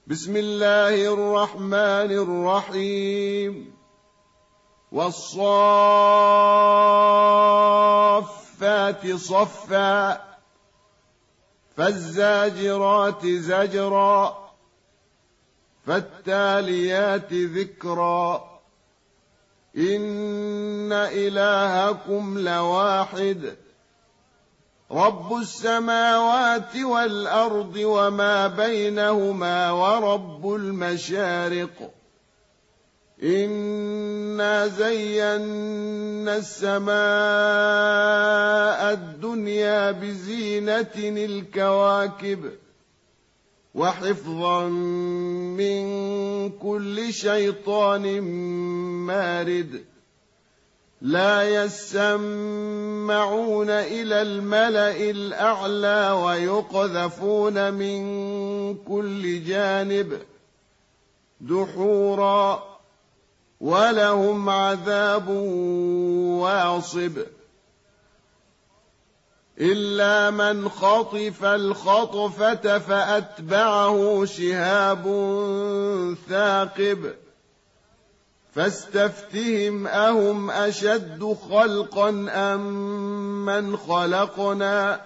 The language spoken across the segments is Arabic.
بسم الله الرحمن الرحيم والصافات صفا فالزاجرات زجرا فالتاليات ذكرا إن إلهكم لواحد رب السماوات والأرض وما بينهما ورب المشارق إنا زينا السماء الدنيا بزينة الكواكب وحفظا من كل شيطان مارد لا يسمعون إلى الملأ الأعلى ويقذفون من كل جانب دحورا ولهم عذاب واصب إلا من خطف الخطفة فأتبعه شهاب ثاقب فاستفتهم أهم أشد خلقا أم من خلقنا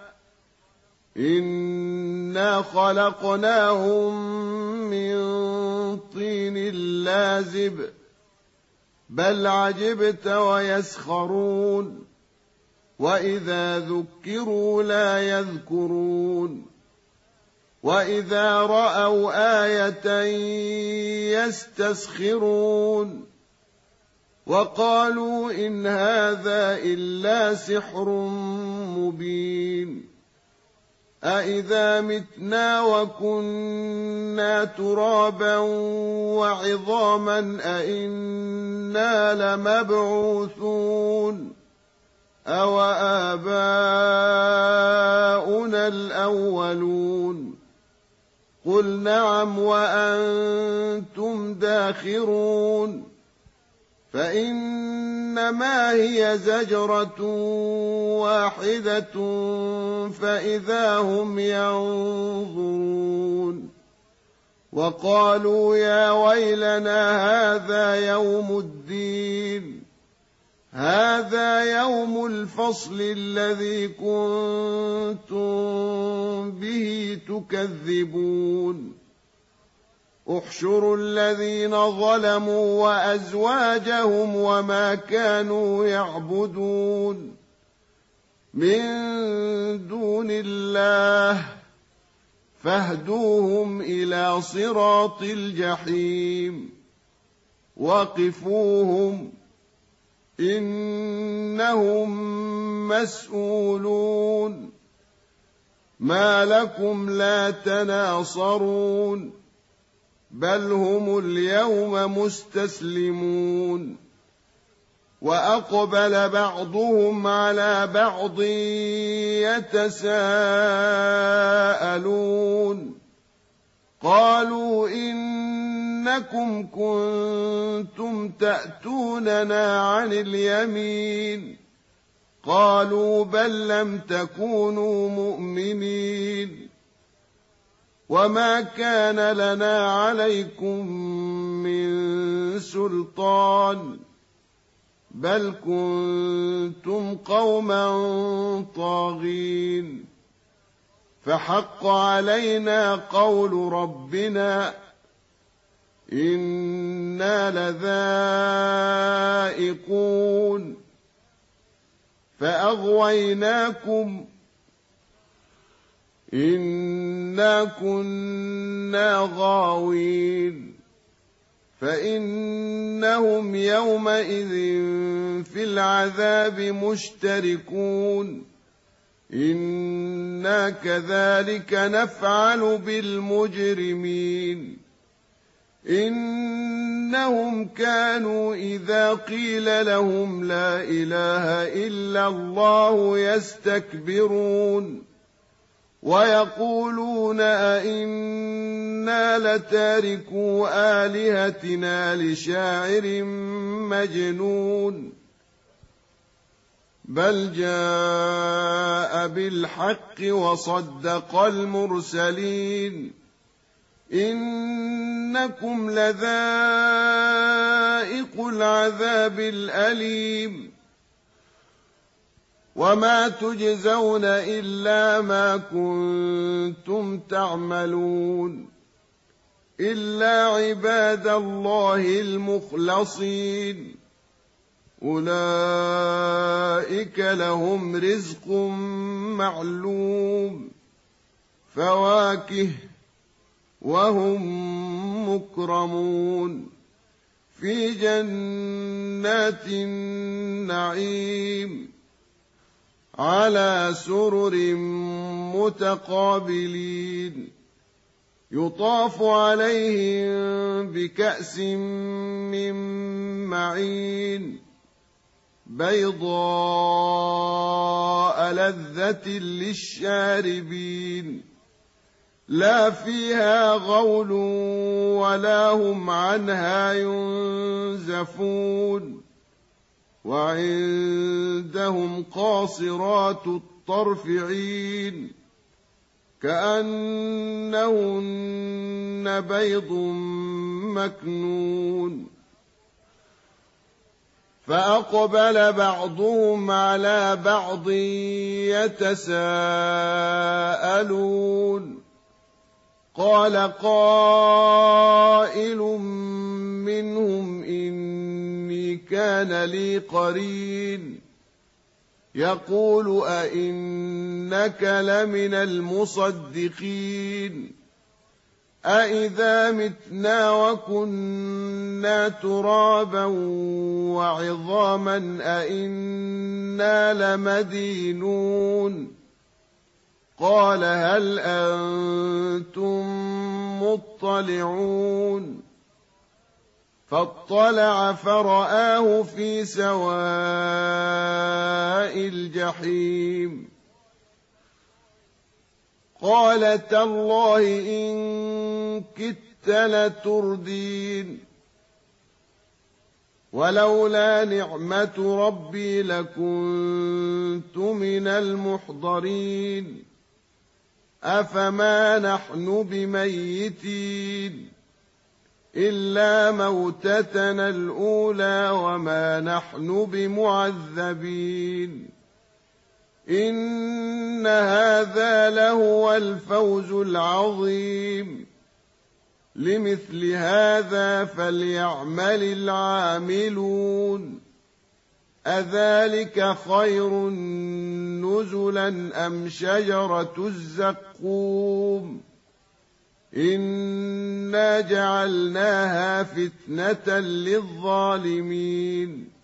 إنا خلقناهم من طين لازب بل عجبت ويسخرون وإذا ذكروا لا يذكرون وإذا رأوا آية يستسخرون وقالوا إن هذا إلا سحر مبين أإذا متنا وكنا ترابا وعظاما أإنا لمبعوثون أو آباؤنا الأولون قل نعم وأنتم داخرون فإنما هي زجرة واحدة فإذا هم ينظرون وقالوا يا ويلنا هذا يوم الدين هذا يوم الفصل الذي كنتم به تكذبون احشروا الذين ظلموا وأزواجهم وما كانوا يعبدون من دون الله فاهدوهم إلى صراط الجحيم وقفوهم إنهم مسؤولون ما لكم لا تناصرون بل هم اليوم مستسلمون وأقبل بعضهم على بعض يتساءلون قالوا إنكم كنتم تأتوننا عن اليمين قالوا بل لم تكونوا مؤمنين وما كان لنا عليكم من سلطان بل كنتم قوما طاغين فحق علينا قول ربنا إنا لذائقون فأغويناكم إنا كنا غاوين فإنهم يومئذ في العذاب مشتركون إنا كذلك نفعل بالمجرمين إنهم كانوا إذا قيل لهم لا إله إلا الله يستكبرون ويقولون أئنا لتاركو آلهتنا لشاعر مجنون بل جاء بالحق وصدق المرسلين إن إنكم لذائق العذاب الأليم وما تجزون إلا ما كنتم تعملون إلا عباد الله المخلصين أولئك لهم رزق معلوم فواكه وهم مكرمون في جنات النعيم على سرر متقابلين يطاف عليهم بكأس من معين بيضاء لذة للشاربين لا فيها غول ولا هم عنها ينزفون وعندهم قاصرات الطرف عين كأنهن بيض مكنون فأقبل بعضهم على بعض يتساءلون قال قائل منهم إني كان لي قرين يقول أئنك لمن المصدقين أئذا متنا وكنا ترابا وعظاما أئنا لمدينون قال هل أنتم مطلعون فاطلع فرآه في سواء الجحيم قال تالله إن كدت لتردين ولولا نعمة ربي لكنت من المحضرين أفما نحن بميتين إلا موتتنا الأولى وما نحن بمعذبين إن هذا لهو الفوز العظيم لمثل هذا فليعمل العاملون أذلك خير نزلا أم شجرة الزقوم إنا جعلناها فتنة للظالمين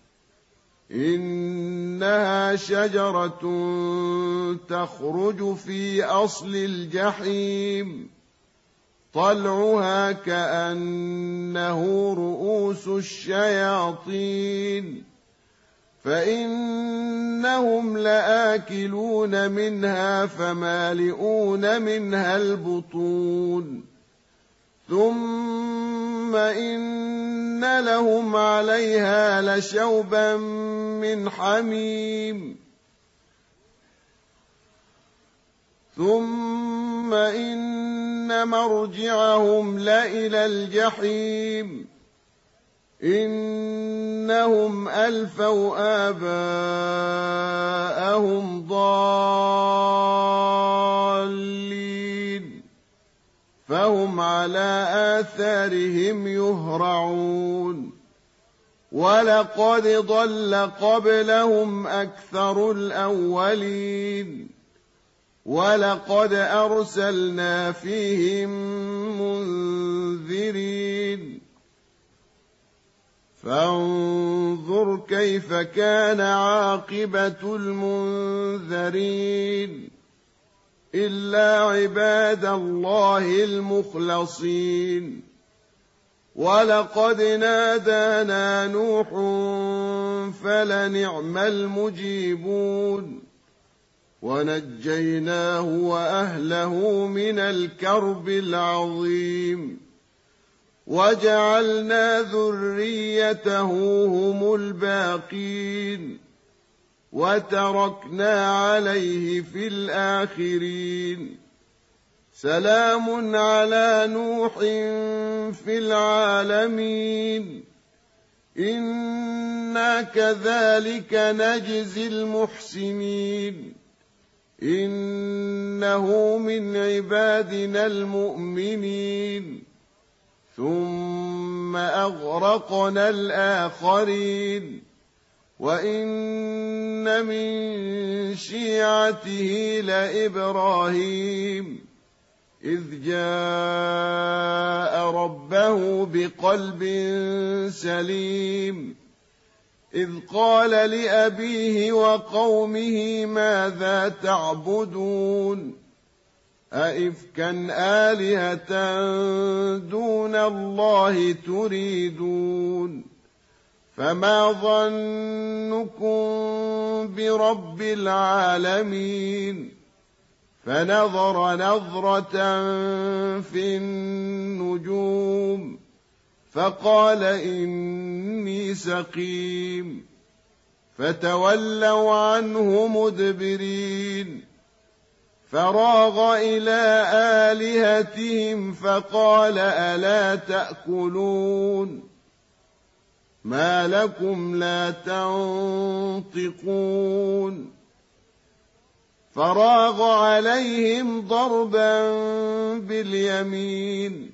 إنها شجرة تخرج في أصل الجحيم طلعها كأنه رؤوس الشياطين فإنهم لآكلون منها فمالئون منها البطون ثم إن لهم عليها لشوبا من حميم ثم إن مرجعهم لإلى الجحيم إنهم ألفوا آباءهم ضالين فهم على آثارهم يهرعون ولقد ضل قبلهم أكثر الأولين ولقد أرسلنا فيهم منذرين فانظر كيف كان عاقبة المنذرين إلا عباد الله المخلصين ولقد نادانا نوح فلنعم المجيبون ونجيناه وأهله من الكرب العظيم وجعلنا ذريته هم الباقين وتركنا عليه في الآخرين سلام على نوح في العالمين إنا كذلك نجزي المحسنين إنه من عبادنا المؤمنين ثم أغرقنا الآخرين وإن من شيعته لإبراهيم إذ جاء ربه بقلب سليم إذ قال لأبيه وقومه ماذا تعبدون أئفكا آلهة دون الله تريدون فما ظنكم برب العالمين فنظر نظرة في النجوم فقال إني سقيم فتولوا عنه مدبرين فراغ إلى آلهتهم فقال ألا تأكلون ما لكم لا تنطقون فراغ عليهم ضربا باليمين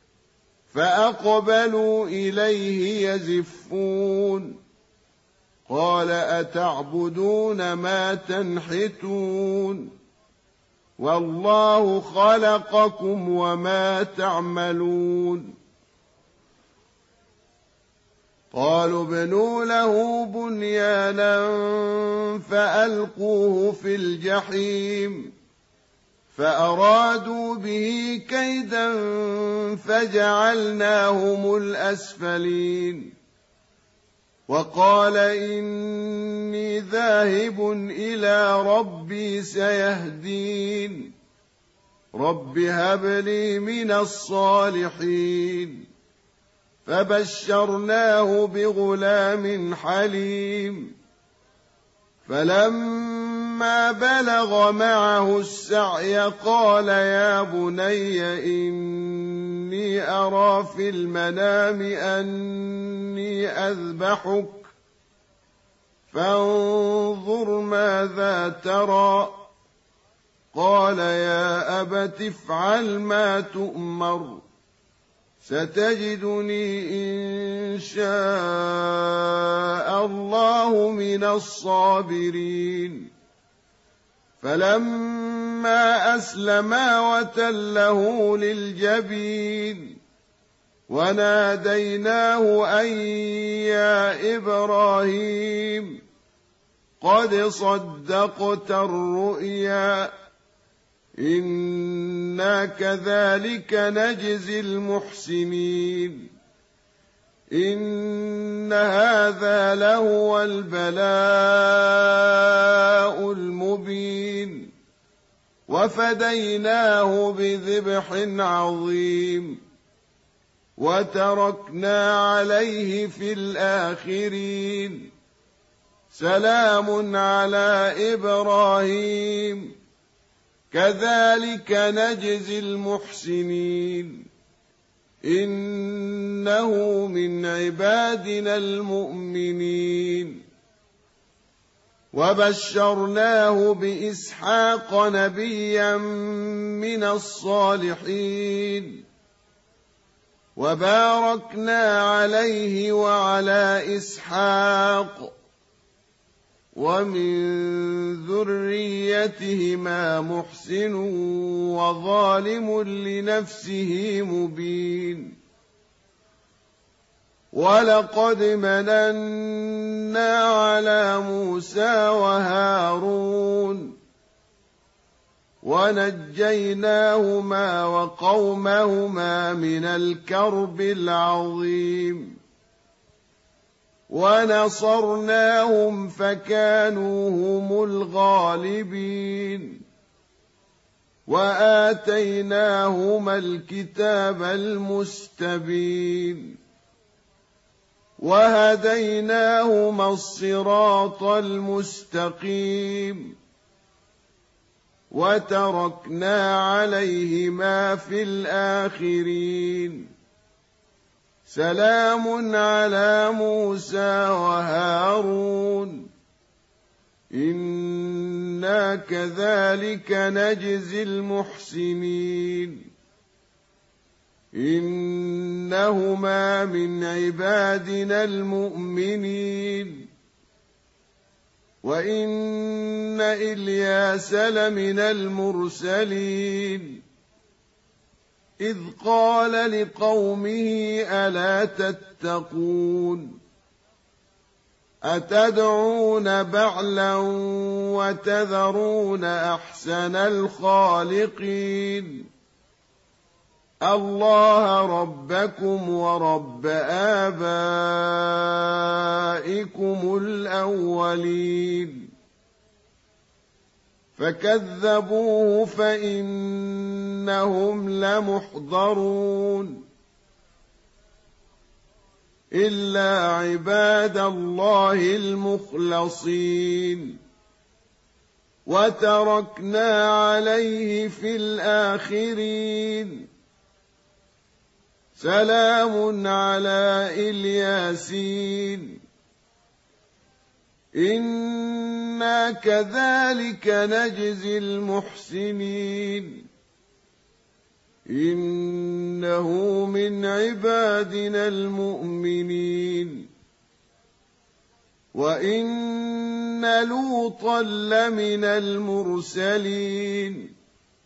فأقبلوا إليه يزفون قال أتعبدون ما تنحتون والله خلقكم وما تعملون قالوا ابنوا له بنيانا فألقوه في الجحيم فأرادوا به كيدا فجعلناهم الأسفلين وقال إني ذاهب إلى ربي سيهدين رب هب لي من الصالحين فبشرناه بغلام حليم فلما بلغ معه السعي قال يا بني إني أرى في المنام أني أذبحك فانظر ماذا ترى قال يا أبت افعل ما تؤمر ستجدني إن شاء الله من الصابرين فلما أسلما وتله للجبين وناديناه أن يا إبراهيم قد صدقت الرؤيا إنا كذلك نجزي المحسنين إن هذا لهو البلاء المبين وفديناه بذبح عظيم وتركنا عليه في الآخرين سلام على إبراهيم كذلك نجزي المحسنين إنه من عبادنا المؤمنين وبشرناه بإسحاق نبيا من الصالحين وباركنا عليه وعلى إسحاق ومن ذريتهما محسن وظالم لنفسه مبين ولقد مننا على موسى وهارون ونجيناهما وقومهما من الكرب العظيم ونصرناهم فكانوا هم الغالبين وآتيناهما الكتاب المستبين وهديناهما الصراط المستقيم وتركنا عليهما في الآخرين سلام على موسى وهارون إنا كذلك نجزي المحسنين إنهما من عبادنا المؤمنين وإن إلياس لمن المرسلين إذ قال لقومه ألا تتقون أتدعون بعلا وتذرون أحسن الخالقين الله ربكم ورب آبائكم الأولين فكذبوه فإنهم لمحضرون إلا عباد الله المخلصين وتركنا عليه في الآخرين سلام على الياسين إنا كذلك نجزي المحسنين إنه من عبادنا المؤمنين وإن لوطا لمن المرسلين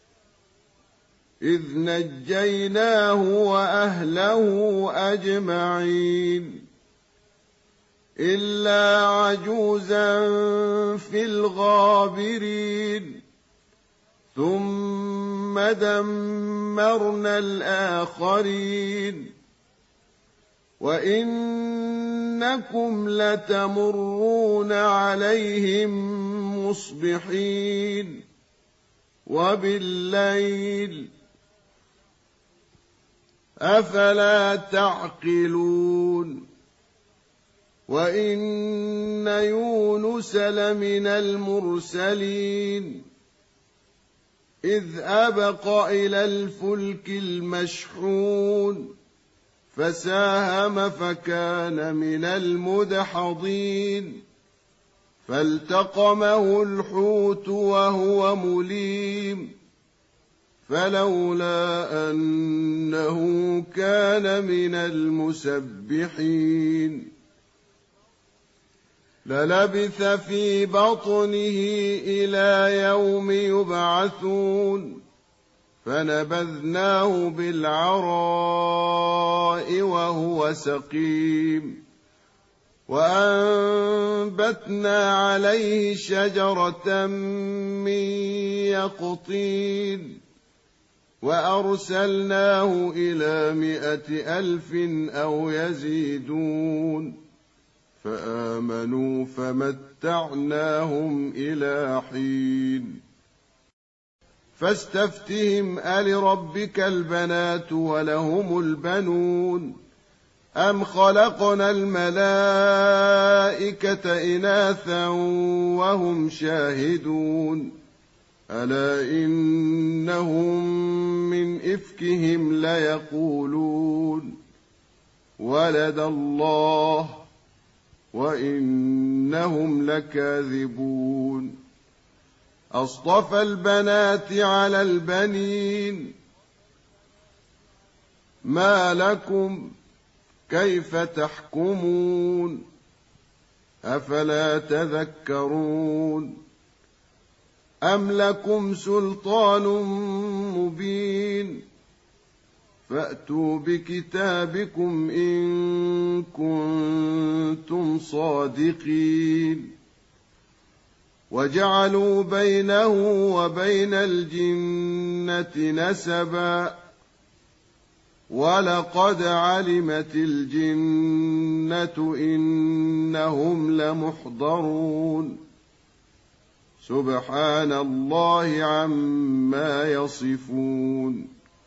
إذ نجيناه وأهله أجمعين إلا عجوزا في الغابرين ثم دمرنا الآخرين وإنكم لتمرون عليهم مصبحين وبالليل أفلا تعقلون وإن يونس لمن المرسلين إذ أبق إلى الفلك المشحون فساهم فكان من المدحضين فالتقمه الحوت وهو مليم فلولا أنه كان من المسبحين للبث في بطنه إلى يوم يبعثون فنبذناه بالعراء وهو سقيم وأنبتنا عليه شجرة من يقطين وأرسلناه إلى 100,000 أو يزيدون فآمنوا فمتعناهم إلى حين فاستفتهم ألربك البنات ولهم البنون أم خلقنا الملائكة إناثا وهم شاهدون ألا إنهم من إفكهم ليقولون ولد الله وإنهم لكاذبون أصطفى البنات على البنين ما لكم كيف تحكمون أفلا تذكرون أم لكم سلطان مبين فأتوا بكتابكم إن كنتم صادقين وجعلوا بينه وبين الجنة نسبا ولقد علمت الجنة إنهم لمحضرون سبحان الله عما يصفون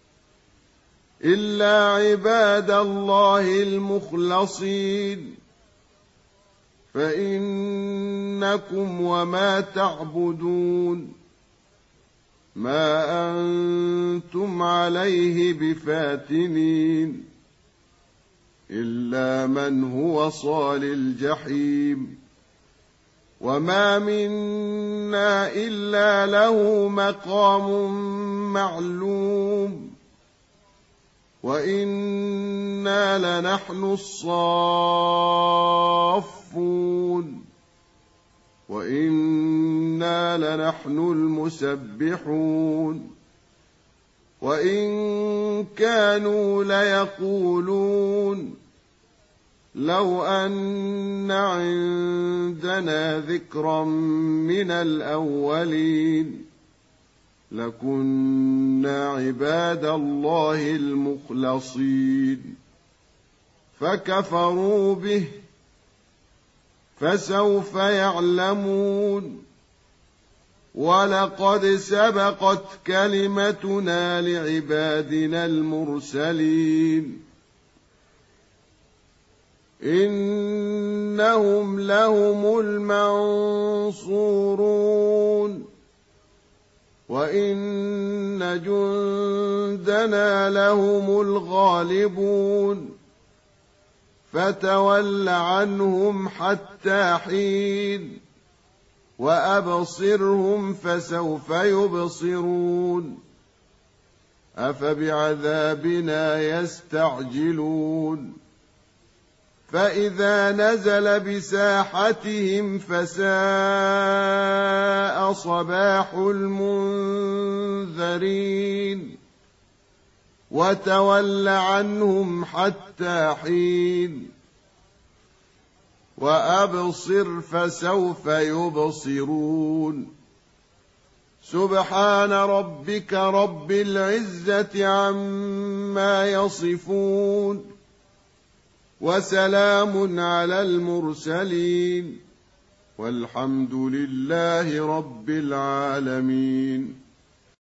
إلا عباد الله المخلصين فإنكم وما تعبدون ما أنتم عليه بفاتنين إلا من هو صال الجحيم وما منا إلا له مقام معلوم وإنا لنحن الصافون وإنا لنحن المسبحون وإن كانوا ليقولون لو أن عندنا ذكرا من الأولين لكنا عباد الله المخلصين فكفروا به فسوف يعلمون ولقد سبقت كلمتنا لعبادنا المرسلين إنهم لهم المنصورون وإن جندنا لهم الغالبون فتول عنهم حتى حين وأبصرهم فسوف يبصرون أفبعذابنا يستعجلون فإذا نزل بساحتهم فساء صباح المنذرين وتول عنهم حتى حين وأبصر فسوف يبصرون سبحان ربك رب العزة عما يصفون وسلام على المرسلين والحمد لله رب العالمين.